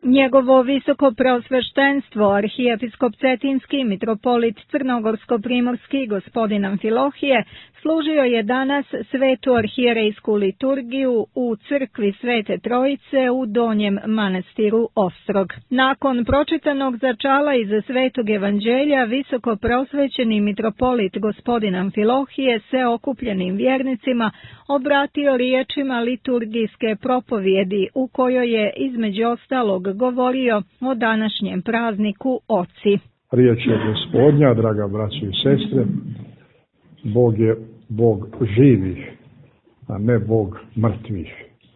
Njegovo visoko preosveštenstvo, arhijepiskop Cetinski, mitropolit Crnogorsko-primorski, gospodin Amfilohije, služio je danas svetu arhijerejsku liturgiju u crkvi Svete Trojice u Donjem manastiru Ostrog. Nakon pročitanog začala iz Svetog evanđelja, visoko preosvećeni mitropolit gospodin Amfilohije se okupljenim vjernicima obratio riječima liturgijske propovjedi u kojoj je između ostalog govorio o današnjem prazniku Oci. Riječ je Gospodnja, draga braćo i sestre, Bog je Bog živih, a ne Bog mrtvih.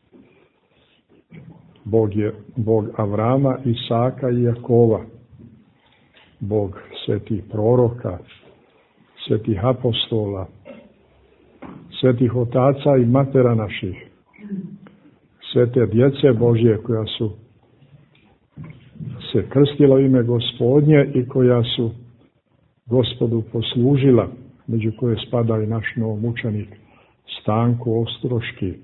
Bog je Bog Avrama, Isaka i Jakova, Bog svetih proroka, svetih apostola, svetih otaca i matera naših, svete djece Božje koja su se krstila u ime Gospodnje i koja su Gospodu poslužila, među koje spada i naš novomučenik Stanko Ostroški.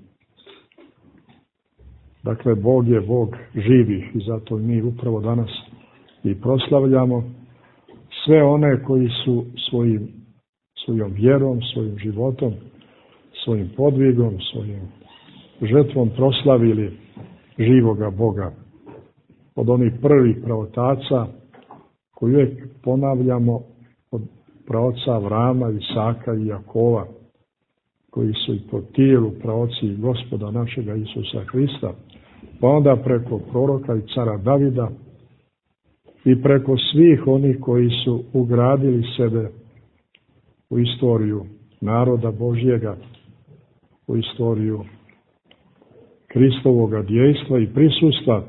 Dakle, Bog je Bog živih i zato mi upravo danas i proslavljamo sve one koji su svojom vjerom, svojim životom, svojim podvigom, svojim žrtvom proslavili živoga Boga. Od onih prvih praotaca koji uvijek ponavljamo, od praoca Avrama, Isaka i Jakova, koji su i po tijelu praoci Gospoda našega Isusa Hrista, pa onda preko proroka i cara Davida i preko svih onih koji su ugradili sebe u istoriju naroda Božjega, u istoriju Kristovoga djejstva i prisustva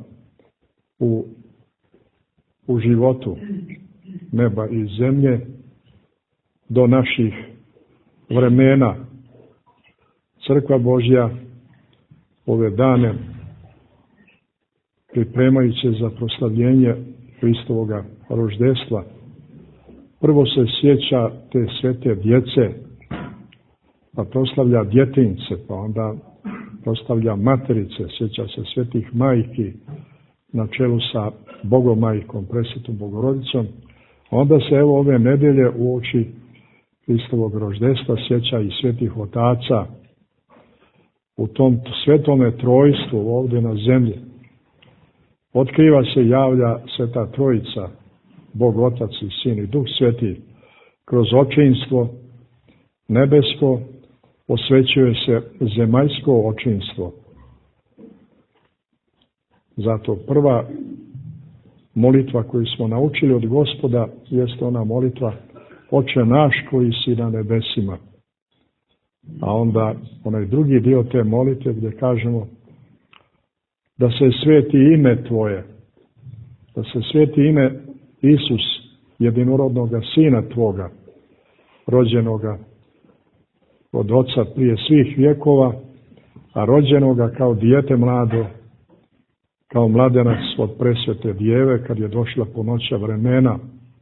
u životu neba i zemlje do naših vremena. Crkva Božja ove dane, pripremajući za proslavljenje Hristovoga roždestva, prvo se sjeća te svete djece, pa proslavlja djetinjce, pa onda proslavlja materice, sjeća se svetih majki na čelu sa Bogomajkom, presvetom Bogorodicom. Onda se evo ove nedelje uoči Hristovog roždestva sjeća i svetih otaca u tom svetome trojstvu ovdje na zemlji. Otkriva se, javlja Sveta Trojica, Bog Otac i Sin i Duh Sveti, kroz očinstvo nebesko osvećuje se zemaljsko očinstvo. Zato prva molitva koju smo naučili od Gospoda jeste ona molitva Oče naš koji si na nebesima. A onda onaj drugi dio te molitve gdje kažemo da se sveti ime Tvoje, da se sveti ime Isus, jedinorodnoga Sina Tvoga, rođenoga od Oca prije svih vjekova, a rođenoga kao dijete mlado, kao mladenac od presvete Djeve kad je došla punoća vremena,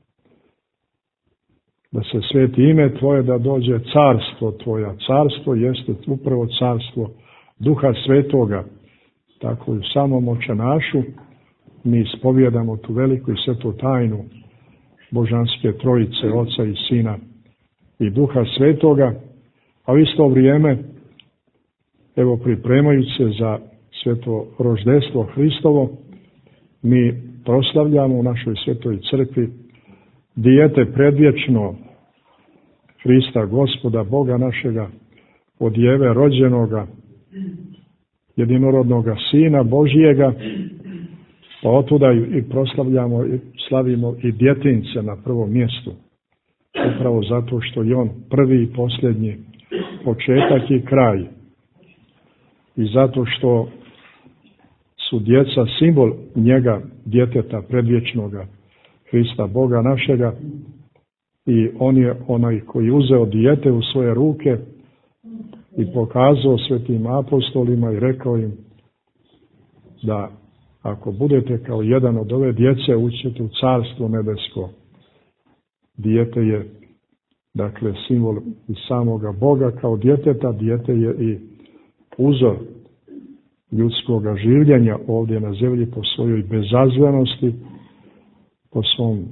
da se sveti ime Tvoje, da dođe carstvo Tvoja. Carstvo jeste upravo carstvo Duha Svetoga. Tako i u samom očenašu mi ispovjedamo tu veliku i svetu tajnu Božanske Trojice, Oca i Sina i Duha Svetoga, a u isto vrijeme, evo pripremajući se za sveto roždestvo Hristovo, mi proslavljamo u našoj svetoj crkvi dijete predvječno Hrista Gospoda, Boga našega, od Djeve rođenoga, jedinorodnoga Sina Božjega, pa otuda i proslavljamo i slavimo i djetinjce na prvom mjestu. Upravo zato što je on prvi i posljednji, početak i kraj. I zato što su djeca simbol njega, djeteta predvječnoga, Hrista Boga našega, i on je onaj koji uzeo dijete u svoje ruke i pokazao svetim apostolima i rekao im da ako budete kao jedan od ove djece, ućete u carstvo nebesko. Dijete je, dakle, simbol i samoga Boga kao djeteta, dijete je i uzor ljudskog življenja ovdje na zemlji po svojoj bezazlenosti, po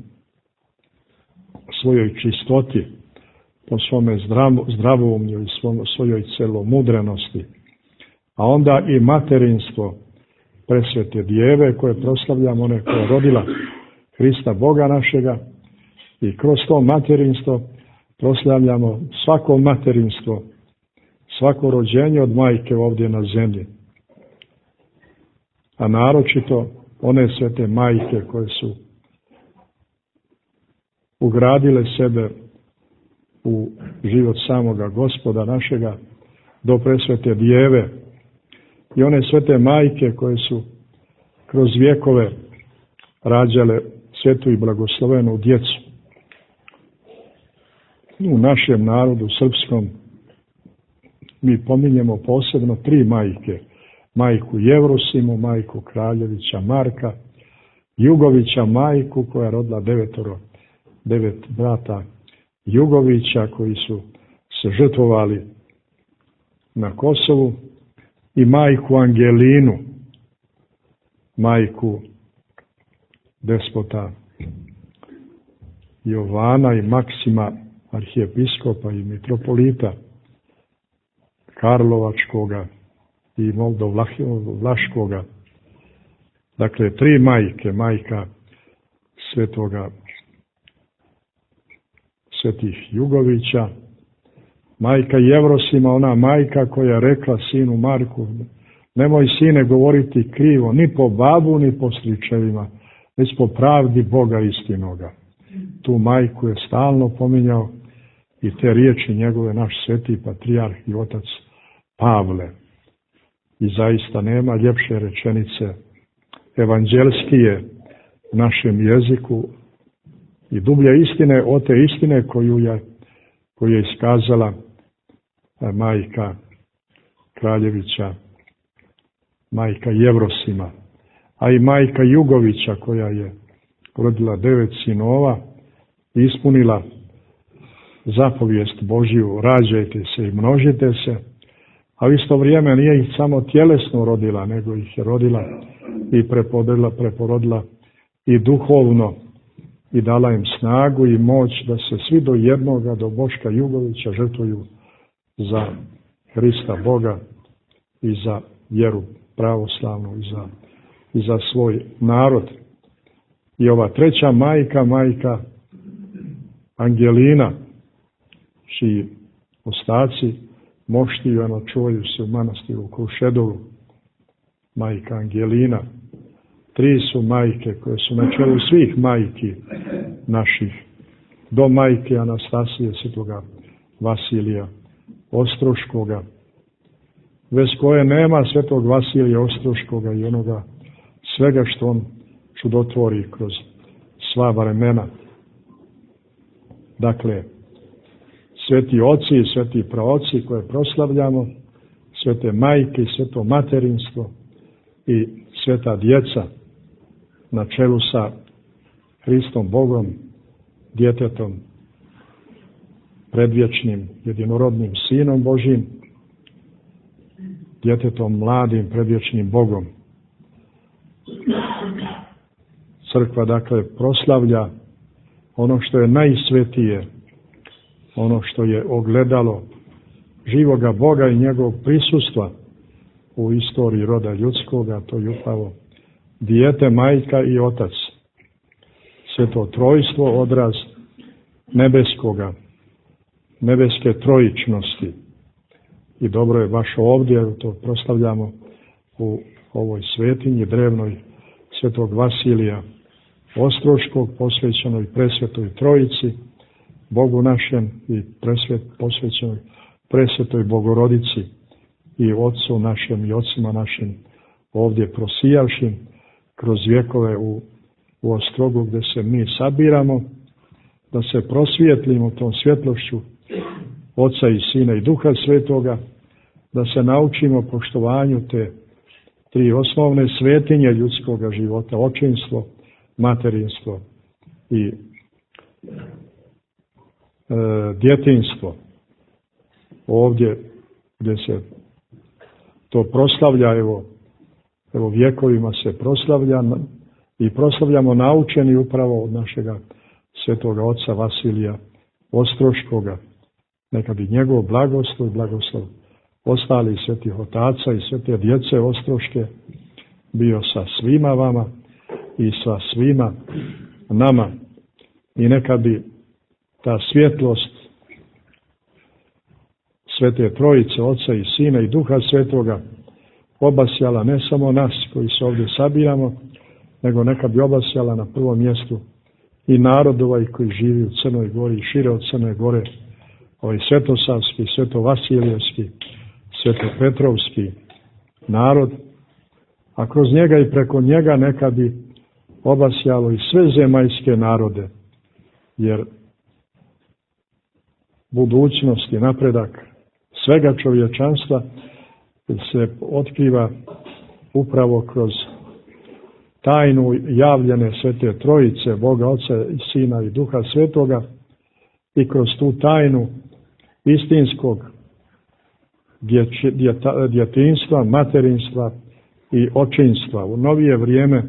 svojoj čistoti, po svome zdravumlju i svojoj celomudrenosti. A onda i materinstvo presvete Djeve koje proslavljamo, one koja je rodila Hrista Boga našega, i kroz to materinstvo proslavljamo svako materinstvo, svako rođenje od majke ovdje na zemlji. A naročito one svete majke koje su ugradile sebe u život samoga Gospoda našega do presvete Djeve, i one svete majke koje su kroz vjekove rađale svetu i blagoslovenu djecu. U našem narodu srpskom mi pominjemo posebno 3 majke. Majku Jevrosimu, majku Kraljevića Marka, Jugovića majku koja je rodila 9 brata Jugovića koji su se žrtvovali na Kosovu, i majku Angelinu, majku despota Jovana i Maksima, arhijepiskopa i mitropolita Karlovačkoga i Moldovlaškoga. Dakle, 3 majke, majka svetih Jugovića, majka Jevrosima, ona majka koja je rekla sinu Marku: nemoj, sine, govoriti krivo, ni po babu, ni po stričevima, već po pravdi Boga istinoga. Tu majku je stalno pominjao i te riječi njegove naš sveti patrijarh i otac Pavle. I zaista nema ljepše rečenice evanđelskije u našem jeziku i dublje istine od te istine koju je iskazala majka Kraljevića, majka Jevrosima, a i majka Jugovića koja je rodila 9 sinova i ispunila zapovijest Božju: rađajte se i množite se, a u isto vrijeme nije ih samo tjelesno rodila, nego ih je rodila i preporodila i duhovno, i dala im snagu i moć da se svi do jednoga, do Boška Jugovića, žrtvuju za Hrista Boga i za vjeru pravoslavnu i za svoj narod. I ova 3. majka, majka Angelina, čiji ostaci moštivano čuvaju se u manastiru u Krušedovu, majka Angelina. 3 su majke koje su na čelu svih majki naših, do majke Anastasije, svetoga Vasilija Ostroškoga, bez koje nema svetog Vasilija Ostroškoga i onoga svega što on čudotvori kroz sva vremena. Dakle, sveti oci i sveti praoci koje proslavljamo, svete majke i sveto materinstvo i sveta djeca na čelu sa Hristom Bogom, djetetom, predvječnim, jedinorodnim Sinom Božjim, djetetom mladim, predvječnim Bogom. Crkva, dakle, proslavlja ono što je najsvetije, ono što je ogledalo živoga Boga i njegovog prisustva u istoriji roda ljudskoga, to je upravo dijete, majka i otac. Sveto trojstvo, odraz nebeske trojičnosti. I dobro je baš ovdje, to proslavljamo u ovoj svetinji drevnoj svetog Vasilija Ostroškog, posvećenoj presvetoj Trojici, Bogu našem, i posvećenoj presvetoj Bogorodici i Otcu našem i ocima našim, ovdje prosijavšim kroz vjekove u Ostrogu, gdje se mi sabiramo, da se prosvijetlimo tom svjetlošću Oca i Sina i Duha Svetoga, da se naučimo poštovanju te 3 osnovne svetinje ljudskog života: očinstvo, materinstvo i djetinstvo. Ovdje gdje se to proslavlja, evo, evo vjekovima se proslavlja i proslavljamo naučeni upravo od našega svetoga oca Vasilija Ostroškoga. Neka bi njegov blagoslov i blagoslov ostalih svetih otaca i svete djece Ostroške bio sa svima vama i sa svima nama. I neka bi ta svjetlost Svete Trojice, Oca i Sina i Duha Svetoga obasjala ne samo nas koji se ovdje sabiramo, nego neka bi obasjala na prvom mjestu i narod ovaj koji živi u Crnoj Gori i šire od Crne Gore, ovaj svetosavski, svetovasilijevski, svetopetrovski narod, a kroz njega i preko njega neka bi obasjalo i sve zemaljske narode, jer budućnost i napredak svega čovječanstva se otkriva upravo kroz tajnu javljene Svete Trojice, Boga Oca i Sina i Duha Svetoga, i kroz tu tajnu istinskog djetinjstva, materinstva i očinstva. U novije vrijeme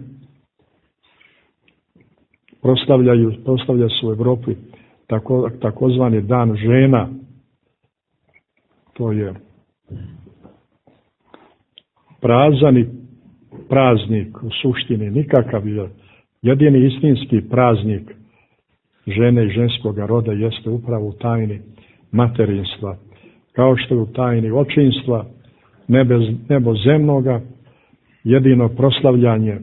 proslavlja se u Evropi takozvani dan žena. To je prazan praznik u suštini, nikakav, jedini istinski praznik žene i ženskoga roda jeste upravo u tajni materinstva, kao što je u tajni očinstva nebozemnoga jedino proslavljanje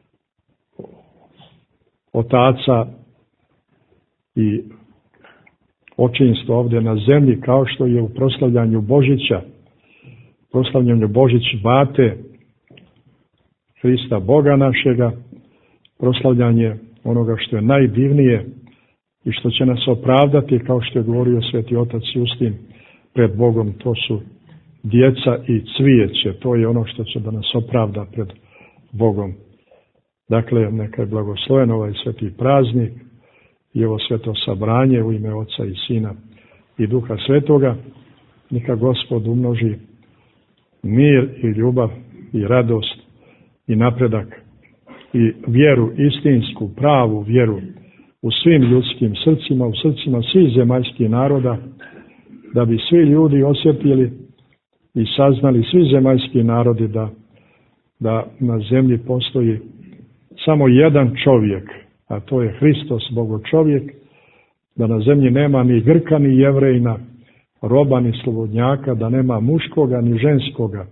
otaca i očinstvo ovdje na zemlji, kao što je u proslavljanju Božića, proslavljanju Božić Bate, Hrista Boga našega, proslavljanje onoga što je najdivnije i što će nas opravdati, kao što je govorio Sveti Otac Justin, pred Bogom, to su djeca i cvijeće, to je ono što će da nas opravda pred Bogom. Dakle, neka je blagosloven ovaj sveti praznik i ovo sveto sabranje u ime Oca i Sina i Duha Svetoga. Neka Gospod umnoži mir i ljubav i radost i napredak i vjeru, istinsku, pravu vjeru u svim ljudskim srcima, u srcima svih zemaljskih naroda, da bi svi ljudi osjetili i saznali, svi zemaljski narodi, da na zemlji postoji samo jedan čovjek, a to je Hristos, Bogočovjek, da na zemlji nema ni Grka, ni Jevrejna, roba, ni slobodnjaka, da nema muškoga, ni ženskoga,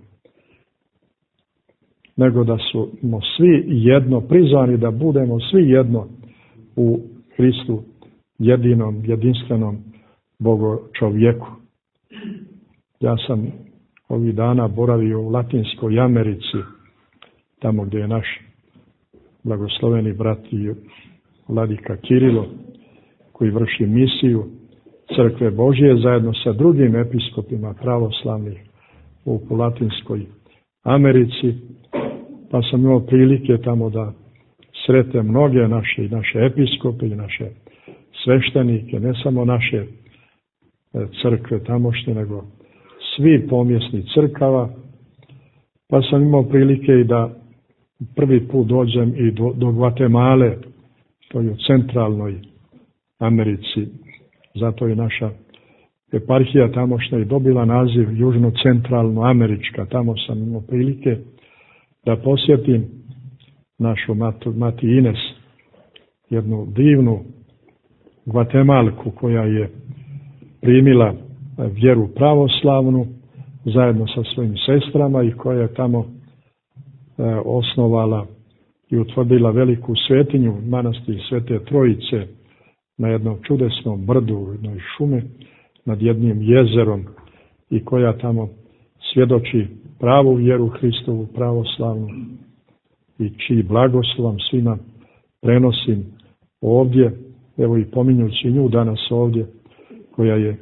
nego da smo svi jedno, prizvani da budemo svi jedno u Hristu, jedinom, jedinstvenom Bogočovjeku. Ja sam ovih dana boravio u Latinskoj Americi, tamo gdje je naš blagosloveni brat i vladika Kirilo, koji vrši misiju Crkve Božje zajedno sa drugim episkopima pravoslavnih u Latinskoj Americi, pa sam imao prilike tamo da sretem mnoge naše episkope i naše sveštenike, ne samo naše crkve tamošnje, nego svi pomjesni crkava, pa sam imao prilike i da prvi put dođem i do Gvatemale, to je u centralnoj Americi, zato je naša eparhija tamošnja i dobila naziv Južno-centralno Američka. Tamo sam imao prilike da posjetim našu mati Ines, jednu divnu Gvatemalku koja je primila vjeru pravoslavnu zajedno sa svojim sestrama i koja je tamo osnovala i utvrdila veliku svetinju, manastir Svete Trojice, na jednom čudesnom brdu u jednoj šumi nad jednim jezerom, i koja tamo svjedoči pravu vjeru Hristovu pravoslavnu i čiji blagoslovom svima prenosim ovdje, evo i pominjući nju danas ovdje, koja je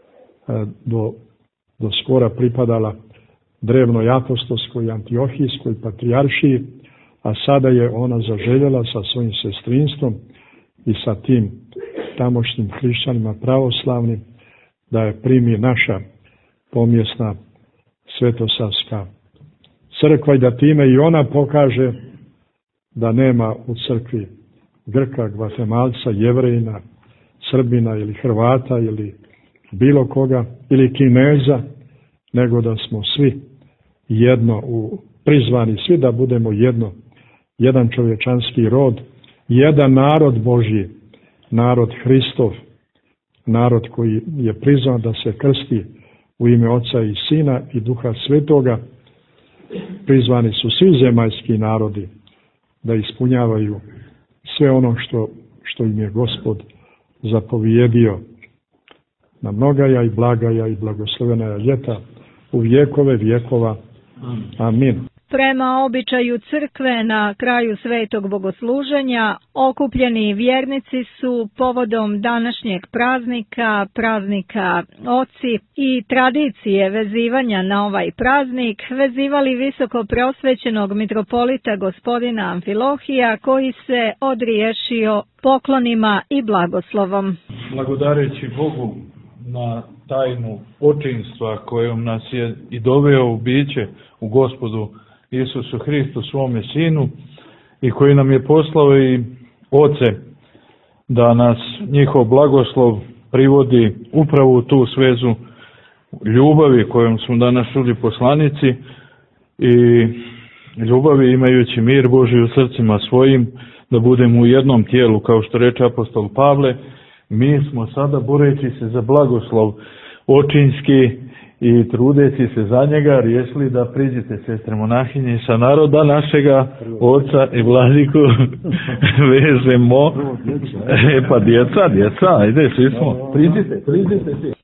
do skora pripadala drevnoj apostolskoj antiohijskoj patrijaršiji, a sada je ona zaželjela sa svojim sestrinstvom i sa tim tamošnjim hrišćanima pravoslavnim da je primi naša pomjesna svetosavska crkva i da time i ona pokaže da nema u crkvi Grka, Gvatemalca, Jevrejina, Srbina ili Hrvata ili bilo koga ili Kineza, nego da smo svi jedno prizvani, svi da budemo jedno, jedan čovječanski rod, jedan narod Božji, narod Hristov, narod koji je prizvan da se krsti u ime Oca i Sina i Duha Svetoga. Prizvani su svi zemaljski narodi da ispunjavaju sve ono što im je Gospod zapovjedio na mnogaja i blagaja i blagoslovena ljeta u vjekove vjekova. Amin. Prema običaju crkve na kraju svetog bogosluženja okupljeni vjernici su povodom današnjeg praznika Oci i tradicije vezivanja na ovaj praznik vezivali visoko preosvećenog mitropolita gospodina Amfilohija koji se odriješio poklonima i blagoslovom. Blagodareći Bogu na tajnu očinstva kojom nas je i doveo u biće u Gospodu Isusu Hristu, svome Sinu, i koji nam je poslao i oce da nas njihov blagoslov privodi upravo u tu svezu ljubavi kojom smo danas čuli poslanici, i ljubavi imajući mir Božji u srcima svojim, da budemo u jednom tijelu, kao što reče apostol Pavle. Mi smo sada, boreći se za blagoslov očinski i trudeći se za njega, riješili da priđete, sestre monahinje, sa naroda našega oca i vladiku vežemo. Pa djeca, ajde, svi smo. Priđite svi.